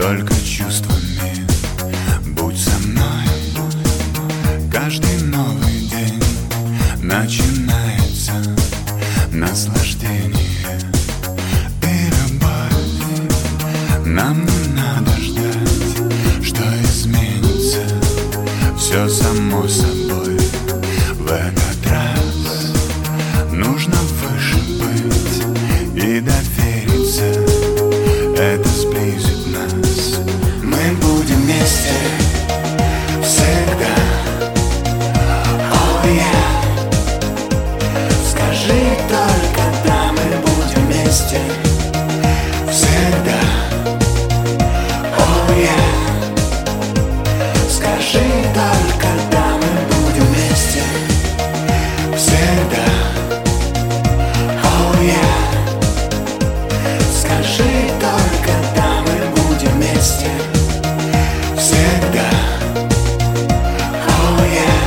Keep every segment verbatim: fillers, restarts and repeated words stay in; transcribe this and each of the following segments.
только чувствами. Будь со мной. Каждый новый день начинается наслаждение и любовь. Нам не надо ждать, что изменится все само собой. В этот раз нужно выше быть и довериться. Это сблизит нас. Мы будем вместе всегда. Oh yeah. Скажи только да, мы будем вместе всегда. Oh yeah. Скажи только да, мы будем вместе всегда. Oh yeah. Скажи только да, мы будем вместе всегда. Oh yeah.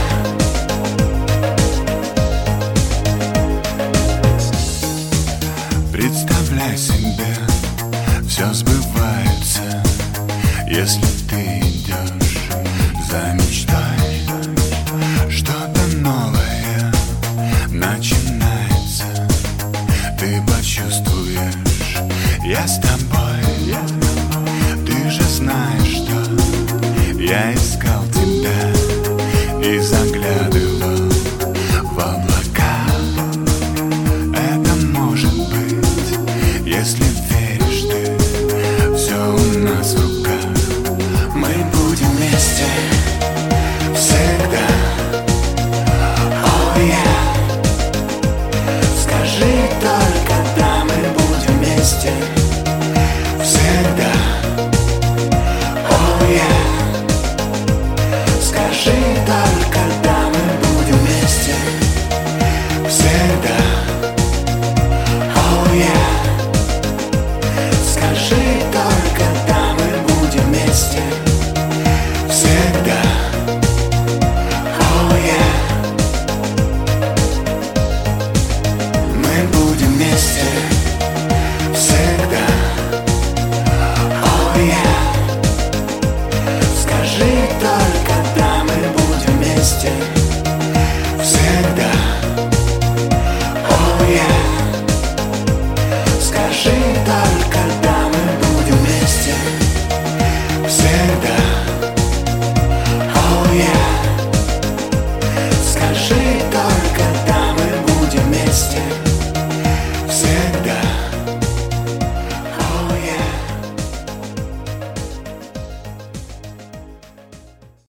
Представляй себе, все сбывается, если ты идешь за мечтой. Что-то новое начинается, ты почувствуешь, я с тобой. Ты же знаешь, что я искал тебя и заглядывал